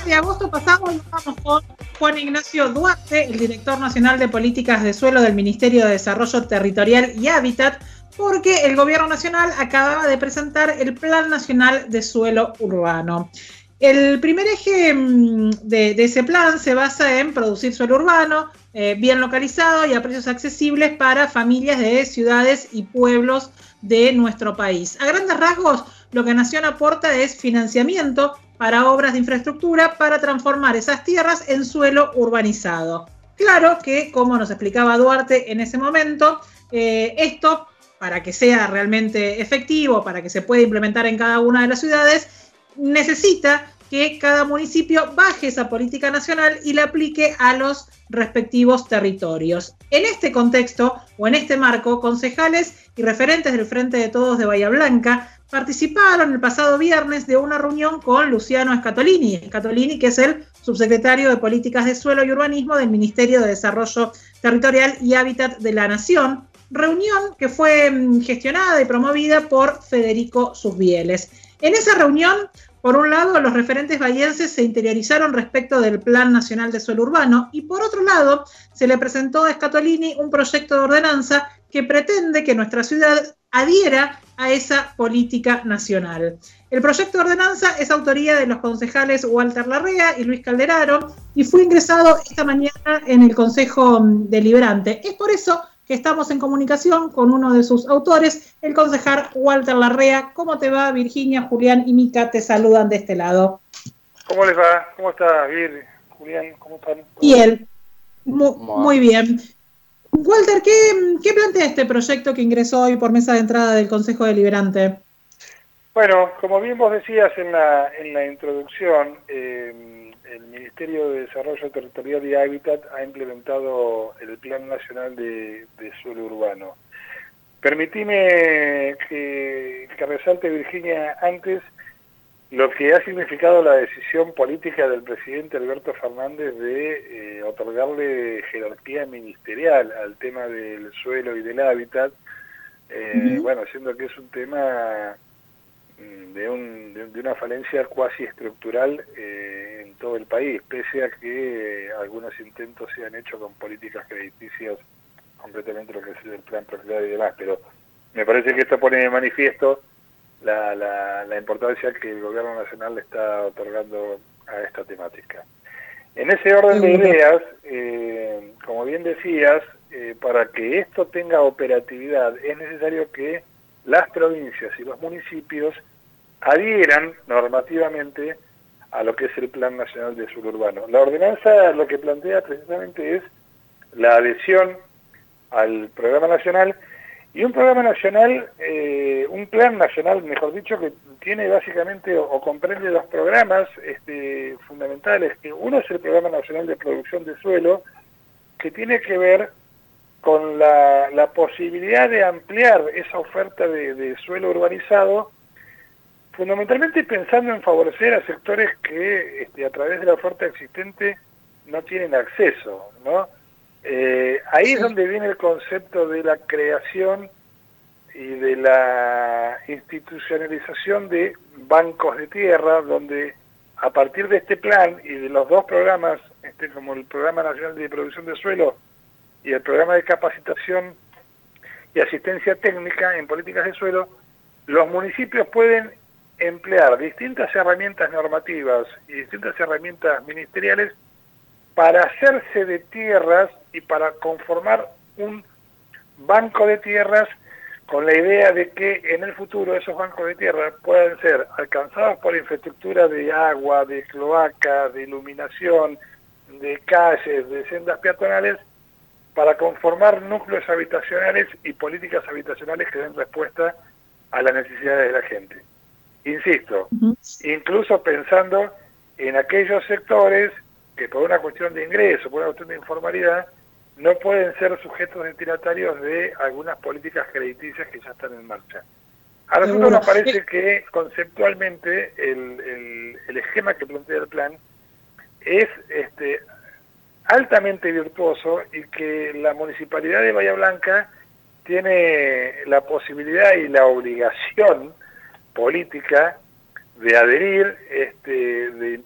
de agosto pasado hablamos con Juan Ignacio Duarte, el director nacional de políticas de suelo del Ministerio de Desarrollo Territorial y Hábitat, porque el gobierno nacional acababa de presentar el Plan Nacional de Suelo Urbano. El primer eje de ese plan se basa en producir suelo urbano, bien localizado y a precios accesibles para familias de ciudades y pueblos de nuestro país. A grandes rasgos, lo que Nación aporta es financiamiento para obras de infraestructura para transformar esas tierras en suelo urbanizado. Claro que, como nos explicaba Duarte en ese momento, esto, para que sea realmente efectivo, para que se pueda implementar en cada una de las ciudades, necesita que cada municipio baje esa política nacional y la aplique a los respectivos territorios. En este contexto o en este marco, concejales y referentes del Frente de Todos de Bahía Blanca participaron el pasado viernes de una reunión con Luciano Scatolini, que es el subsecretario de Políticas de Suelo y Urbanismo del Ministerio de Desarrollo Territorial y Hábitat de la Nación, reunión que fue gestionada y promovida por Federico Susbieles. En esa reunión, por un lado, los referentes bahienses se interiorizaron respecto del Plan Nacional de Suelo Urbano y por otro lado, se le presentó a Scatolini un proyecto de ordenanza que pretende que nuestra ciudad adhiera a esa política nacional. El proyecto de ordenanza es autoría de los concejales Walter Larrea y Luis Calderaro y fue ingresado esta mañana en el Consejo Deliberante. Es por eso que estamos en comunicación con uno de sus autores, el concejal Walter Larrea. ¿Cómo te va, Virginia, Julián y Mica? Te saludan de este lado. ¿Cómo les va? ¿Cómo está, Vir, Julián? ¿Cómo están? Bien, muy bien. Walter, ¿qué plantea este proyecto que ingresó hoy por mesa de entrada del Consejo Deliberante? Bueno, como bien vos decías en la introducción, el Ministerio de Desarrollo Territorial y Hábitat ha implementado el Plan Nacional de Suelo Urbano. Permitime que resalte, Virginia, antes lo que ha significado la decisión política del presidente Alberto Fernández de otorgarle jerarquía ministerial al tema del suelo y del hábitat, bueno, siendo que es un tema de una falencia cuasi estructural en todo el país, pese a que algunos intentos se han hecho con políticas crediticias completamente lo que es el plan propietario y demás, pero me parece que esto pone de manifiesto la importancia que el gobierno nacional le está otorgando a esta temática. En ese orden de ideas, como bien decías, para que esto tenga operatividad es necesario que las provincias y los municipios adhieran normativamente a lo que es el Plan Nacional de Suelo Urbano. La ordenanza lo que plantea precisamente es la adhesión al programa nacional, y un programa nacional, un plan nacional, mejor dicho, que tiene básicamente o comprende dos programas fundamentales. Que uno es el Programa Nacional de Producción de Suelo, que tiene que ver con la posibilidad de ampliar esa oferta de suelo urbanizado, fundamentalmente pensando en favorecer a sectores que a través de la oferta existente no tienen acceso, ¿no? Ahí es donde viene el concepto de la creación y de la institucionalización de bancos de tierra, donde a partir de este plan y de los dos programas, como el Programa Nacional de Producción de Suelo y el Programa de Capacitación y Asistencia Técnica en Políticas de Suelo, los municipios pueden emplear distintas herramientas normativas y distintas herramientas ministeriales para hacerse de tierras y para conformar un banco de tierras con la idea de que en el futuro esos bancos de tierra puedan ser alcanzados por infraestructura de agua, de cloaca, de iluminación, de calles, de sendas peatonales, para conformar núcleos habitacionales y políticas habitacionales que den respuesta a las necesidades de la gente. Insisto, incluso pensando en aquellos sectores que por una cuestión de ingreso, por una cuestión de informalidad, no pueden ser sujetos destinatarios de algunas políticas crediticias que ya están en marcha. A nosotros nos parece que conceptualmente el esquema que plantea el plan es altamente virtuoso y que la Municipalidad de Bahía Blanca tiene la posibilidad y la obligación política de adherir, de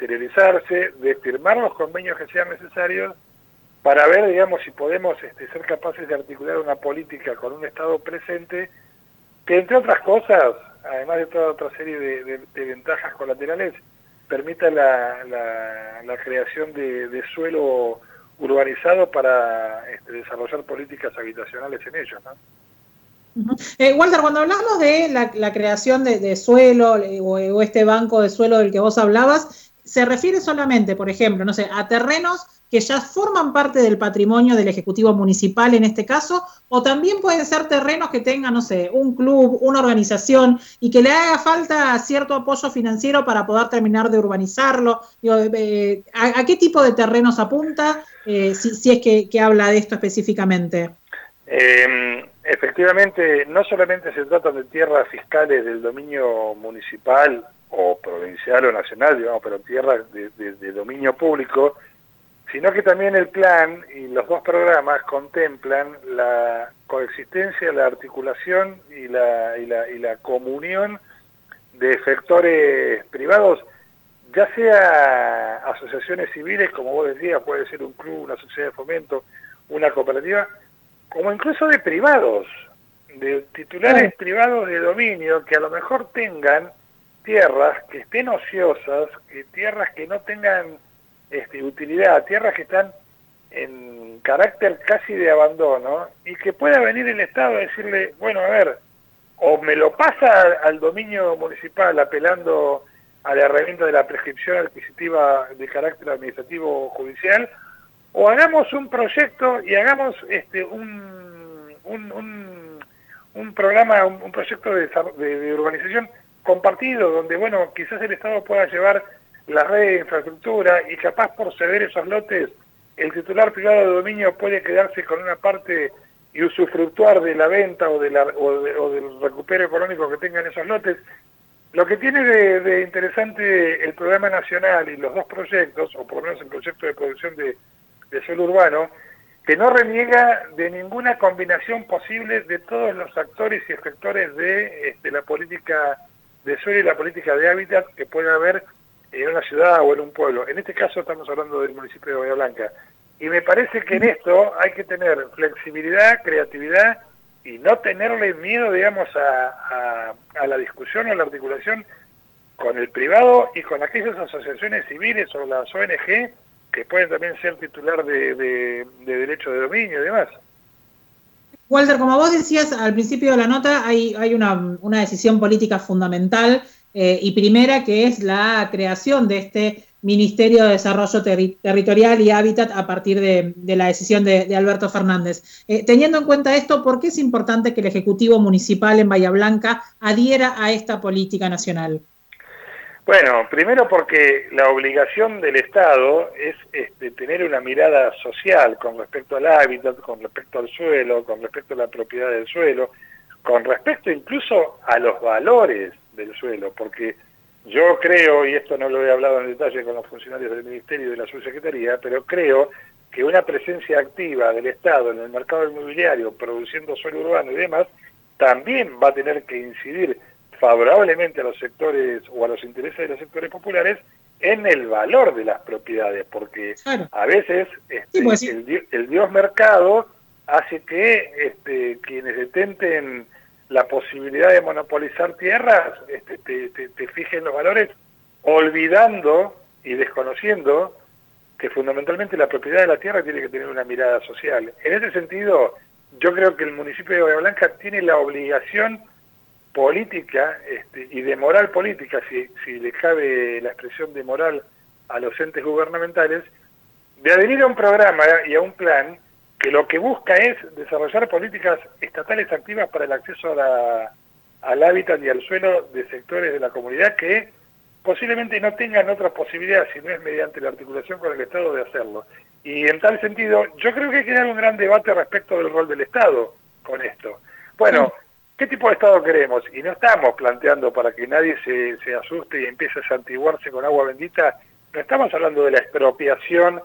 interiorizarse, de firmar los convenios que sean necesarios para ver, digamos, si podemos ser capaces de articular una política con un Estado presente que, entre otras cosas, además de toda otra serie de ventajas colaterales, permita la creación de suelo urbanizado para desarrollar políticas habitacionales en ellos, ¿no? Walter, cuando hablamos de la creación de suelo o este banco de suelo del que vos hablabas, ¿se refiere solamente, por ejemplo, no sé, a terrenos que ya forman parte del patrimonio del Ejecutivo Municipal en este caso, o también pueden ser terrenos que tengan, no sé, un club, una organización y que le haga falta cierto apoyo financiero para poder terminar de urbanizarlo? Digo, ¿a qué tipo de terrenos apunta, si es que habla de esto específicamente? Efectivamente, no solamente se trata de tierras fiscales del dominio municipal o provincial o nacional, digamos, pero tierras de dominio público, sino que también el plan y los dos programas contemplan la coexistencia, la articulación y la comunión de sectores privados, ya sea asociaciones civiles, como vos decías, puede ser un club, una sociedad de fomento, una cooperativa, como incluso de privados, de titulares privados de dominio, que a lo mejor tengan tierras que estén ociosas, tierras que no tengan utilidad, tierras que están en carácter casi de abandono, y que pueda venir el Estado a decirle, bueno, a ver, o me lo pasa al dominio municipal apelando a la herramienta de la prescripción adquisitiva de carácter administrativo o judicial, o hagamos un proyecto y hagamos un programa, un proyecto de urbanización compartido, donde, bueno, quizás el Estado pueda llevar la red de infraestructura y capaz por ceder esos lotes, el titular privado de dominio puede quedarse con una parte y usufructuar de la venta o del recupero económico que tengan esos lotes. Lo que tiene de interesante el programa nacional y los dos proyectos, o por lo menos el proyecto de producción de suelo urbano, que no reniega de ninguna combinación posible de todos los actores y efectores de la política de suelo y la política de hábitat que puede haber en una ciudad o en un pueblo. En este caso estamos hablando del municipio de Bahía Blanca. Y me parece que en esto hay que tener flexibilidad, creatividad y no tenerle miedo, digamos, a la discusión o a la articulación con el privado y con aquellas asociaciones civiles o las ONG que pueden también ser titular de derecho de dominio y demás. Walter, como vos decías al principio de la nota, hay una decisión política fundamental y primera, que es la creación de este Ministerio de Desarrollo Territorial y Hábitat a partir de la decisión de Alberto Fernández. Teniendo en cuenta esto, ¿por qué es importante que el Ejecutivo Municipal en Bahía Blanca adhiera a esta política nacional? Bueno, primero porque la obligación del Estado es tener una mirada social con respecto al hábitat, con respecto al suelo, con respecto a la propiedad del suelo, con respecto incluso a los valores del suelo, porque yo creo, y esto no lo he hablado en detalle con los funcionarios del Ministerio y de la Subsecretaría, pero creo que una presencia activa del Estado en el mercado inmobiliario, produciendo suelo urbano y demás, también va a tener que incidir favorablemente a los sectores o a los intereses de los sectores populares en el valor de las propiedades, porque claro, a veces el dios mercado hace que quienes detenten la posibilidad de monopolizar tierras te fijen los valores, olvidando y desconociendo que fundamentalmente la propiedad de la tierra tiene que tener una mirada social. En ese sentido, yo creo que el municipio de Bahía Blanca tiene la obligación política y de moral política, si le cabe la expresión de moral a los entes gubernamentales, de adherir a un programa y a un plan que lo que busca es desarrollar políticas estatales activas para el acceso al hábitat y al suelo de sectores de la comunidad que posiblemente no tengan otra posibilidad si no es mediante la articulación con el Estado de hacerlo. Y en tal sentido, yo creo que hay que dar un gran debate respecto del rol del Estado con esto. Bueno, ¿qué tipo de Estado queremos? Y no estamos planteando, para que nadie se asuste y empiece a santiguarse con agua bendita, no estamos hablando de la expropiación,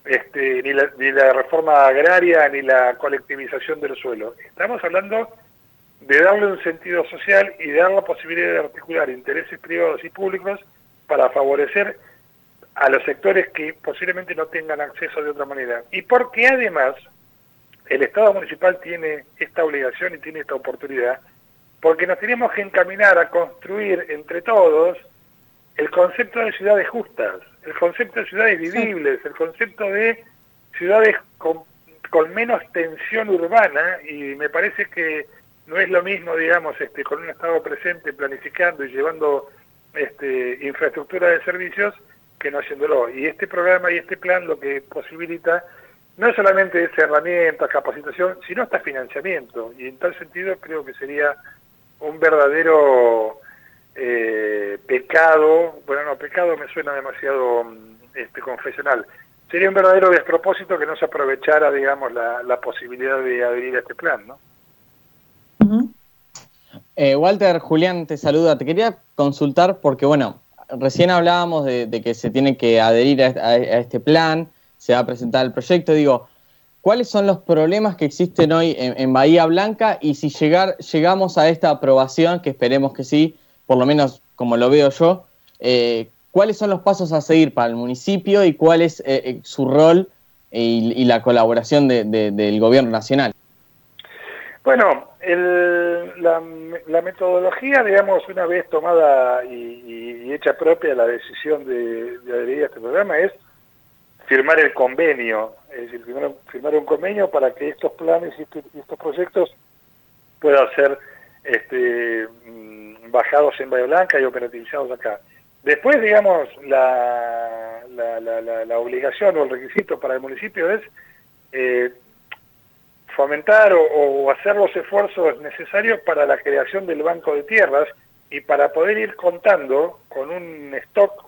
ni la reforma agraria, ni la colectivización del suelo. Estamos hablando de darle un sentido social y de dar la posibilidad de articular intereses privados y públicos para favorecer a los sectores que posiblemente no tengan acceso de otra manera. Y porque además el Estado municipal tiene esta obligación y tiene esta oportunidad, porque nos tenemos que encaminar a construir entre todos el concepto de ciudades justas, el concepto de ciudades vivibles, el concepto de ciudades con menos tensión urbana, y me parece que no es lo mismo, digamos, con un Estado presente, planificando y llevando infraestructura de servicios, que no haciéndolo. Y este programa y este plan lo que posibilita no es solamente esa herramienta, capacitación, sino hasta financiamiento. Y en tal sentido creo que sería un verdadero pecado, bueno, no, pecado me suena demasiado confesional. Sería un verdadero despropósito que no se aprovechara, digamos, la posibilidad de adherir a este plan, ¿no? Walter, Julián te saluda. Te quería consultar porque, bueno, recién hablábamos de que se tiene que adherir a este plan, se va a presentar el proyecto. Digo, ¿cuáles son los problemas que existen hoy en Bahía Blanca? Y si llegamos a esta aprobación, que esperemos que sí, por lo menos como lo veo yo, ¿cuáles son los pasos a seguir para el municipio y cuál es su rol y la colaboración del gobierno nacional? Bueno, la metodología, digamos, una vez tomada y hecha propia la decisión de adherir a este programa, es firmar el convenio, es decir, firmar un convenio para que estos planes y estos proyectos puedan ser bajados en Bahía Blanca y operativizados acá. Después, digamos, la obligación o el requisito para el municipio es fomentar o hacer los esfuerzos necesarios para la creación del banco de tierras y para poder ir contando con un stock,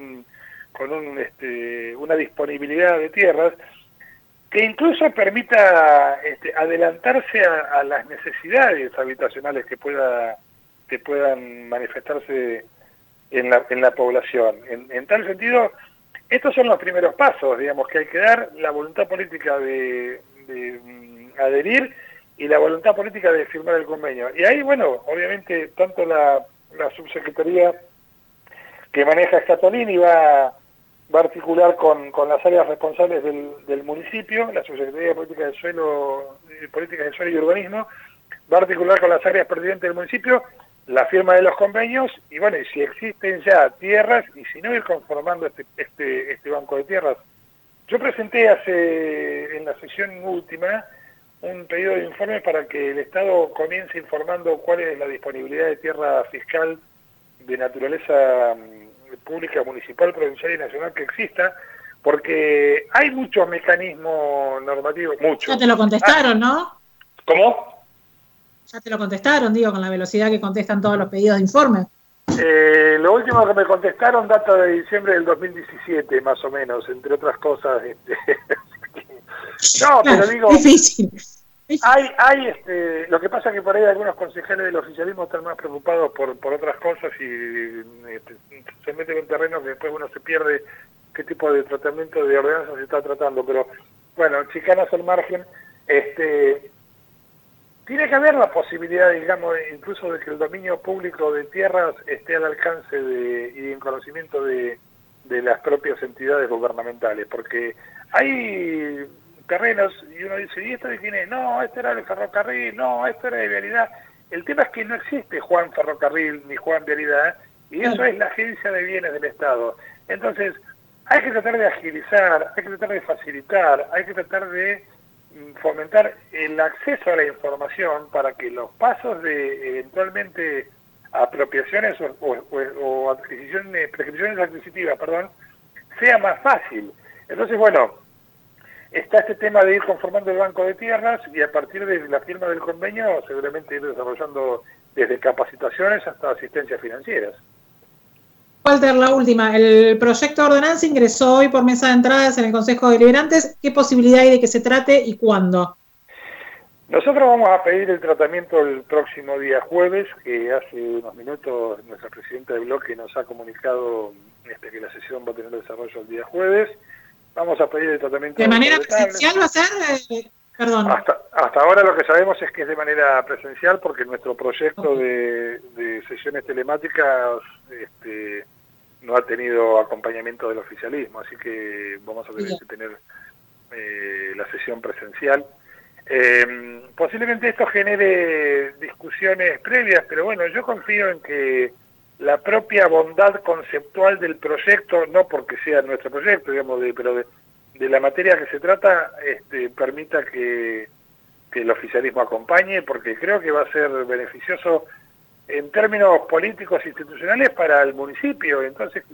una disponibilidad de tierras que incluso permita adelantarse a las necesidades habitacionales que puedan manifestarse en la población. En tal sentido, estos son los primeros pasos, digamos, que hay que dar, la voluntad política de adherir y la voluntad política de firmar el convenio. Y ahí, bueno, obviamente, tanto la subsecretaría que maneja Scatolini va a articular con las áreas responsables del municipio, la subsecretaría de Política del Suelo y Urbanismo, va a articular con las áreas pertinentes del municipio la firma de los convenios y, bueno, y si existen ya tierras, y si no, ir conformando este banco de tierras. Yo presenté en la sesión última un pedido de informe para que el Estado comience informando cuál es la disponibilidad de tierra fiscal de naturaleza pública, municipal, provincial y nacional que exista, porque hay muchos mecanismos normativos, muchos. Ya te lo contestaron, ¿no? ¿Cómo? Ya te lo contestaron, digo, con la velocidad que contestan todos los pedidos de informe. Lo último que me contestaron data de diciembre del 2017, más o menos, entre otras cosas. No, pero digo, difícil. Hay lo que pasa es que por ahí algunos concejales del oficialismo están más preocupados por otras cosas y se meten en terreno que después uno se pierde qué tipo de tratamiento de ordenanza se está tratando. Pero bueno, chicanas al margen, tiene que haber la posibilidad, digamos, incluso de que el dominio público de tierras esté al alcance y en conocimiento de las propias entidades gubernamentales, porque hay terrenos y uno dice, ¿y esto de quién es? No, esto era del ferrocarril, no, esto era de vialidad. El tema es que no existe Juan Ferrocarril ni Juan Vialidad, y eso es la Agencia de Bienes del Estado. Entonces, hay que tratar de agilizar, hay que tratar de facilitar, hay que tratar de fomentar el acceso a la información para que los pasos de eventualmente apropiaciones o adquisiciones, prescripciones adquisitivas, sea más fácil. Entonces, bueno, está este tema de ir conformando el banco de tierras y a partir de la firma del convenio seguramente ir desarrollando desde capacitaciones hasta asistencias financieras. Walter, la última. El proyecto de ordenanza ingresó hoy por mesa de entradas en el Consejo de Deliberantes. ¿Qué posibilidad hay de que se trate y cuándo? Nosotros vamos a pedir el tratamiento el próximo día jueves, que hace unos minutos nuestra presidenta de bloque nos ha comunicado que la sesión va a tener desarrollo el día jueves. Vamos a pedir el tratamiento... ¿De manera presencial va a ser? Perdón. Hasta ahora lo que sabemos es que es de manera presencial porque nuestro proyecto de sesiones telemáticas no ha tenido acompañamiento del oficialismo, así que vamos a tener que tener la sesión presencial. Posiblemente esto genere discusiones previas, pero bueno, yo confío en que la propia bondad conceptual del proyecto, no porque sea nuestro proyecto, digamos, pero de la materia que se trata, permita que el oficialismo acompañe, porque creo que va a ser beneficioso en términos políticos e institucionales para el municipio. Entonces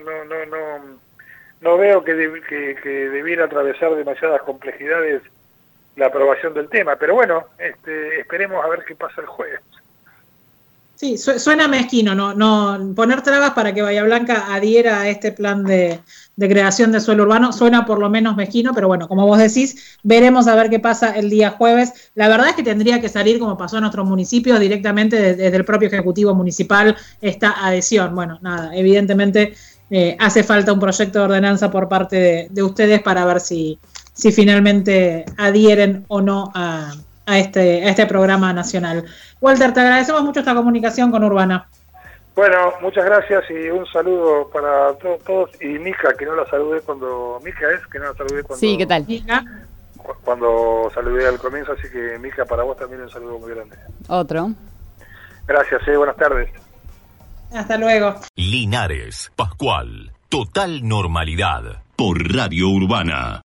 no veo que debiera atravesar demasiadas complejidades la aprobación del tema, pero bueno, esperemos a ver qué pasa el jueves. Sí, suena mezquino, no poner trabas para que Bahía Blanca adhiera a este plan de creación de suelo urbano, suena por lo menos mezquino, pero bueno, como vos decís, veremos a ver qué pasa el día jueves. La verdad es que tendría que salir, como pasó en otros municipios, directamente desde el propio Ejecutivo Municipal esta adhesión. Bueno, nada, evidentemente hace falta un proyecto de ordenanza por parte de ustedes para ver si finalmente adhieren o no a este programa nacional. Walter, te agradecemos mucho esta comunicación con Urbana. Bueno, muchas gracias y un saludo para todos. Y Mica, que no la saludé cuando... Sí, ¿qué tal? Mica. Cuando saludé al comienzo, así que Mica, para vos también un saludo muy grande. Otro. Gracias, buenas tardes. Hasta luego. Linares, Pascual, total normalidad por Radio Urbana.